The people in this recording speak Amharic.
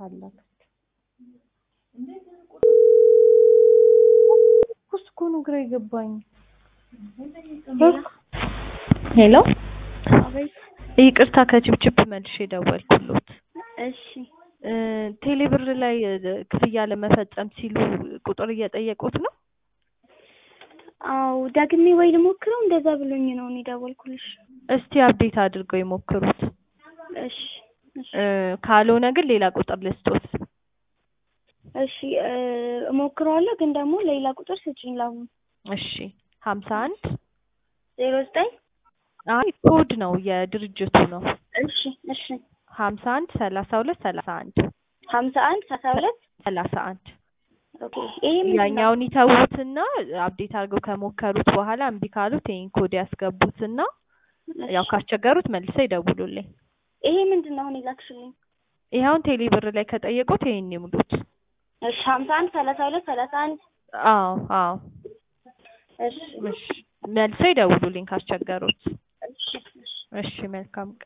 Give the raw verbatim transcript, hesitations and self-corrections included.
ታላከች ኩስኩኑ ግራ ይገባኝ ሄሎ አቤት ይቅርታ ከችፕችፕ መልሼ ደወልኩሎት እሺ ቴሌብር ላይ ክፍያ ለመፈጸም ሲሉ ቁጥር እየጠየቁት ነው አው ደግሜ ወይ ልሞክረው እንደዛ ብሎኝ ነው እኔ ደወልኩልሽ እስቲ አፕዴት አድርገው ይሞክሩት እሺ እሺ ካልሆነ ግን ሌላ ቁጥር ልስጦት እሺ እሞክራለሁ ግን ደግሞ ሌላ ቁጥር ስጪኝ ላው እሺ ሃምሳ አንድ ዜሮ ዘጠኝ አይ ኮድ ነው የድርጅቱ ነው እሺ እሺ ሃምሳ አንድ ሰላሳ ሁለት ሰላሳ አንድ ሃምሳ አንድ ሰላሳ ሁለት ሰላሳ አንድ ኦኬ ይሄ ምን ያኛውን ይተውትና አፕዴት አድርገው ከሞከሩት በኋላ እምቢ ካሉት ይሄን ኮድ ያስገቡትና ያው ካስቸገሩት መልሰው ይደውሉልኝ ይሄ ምንድነው አሁን ይላክሽልኝ ይሄውን ቴሌብር ላይ ከጠየቁት ይሄን ይሙሉት እሺ ሃምሳ አንድ ሰላሳ ሁለት ሰላሳ አንድ አዎ አዎ እሺ እሺ መልሰው ይደውሉልኝ ካስቸገሩት እሺ እሺ መልካም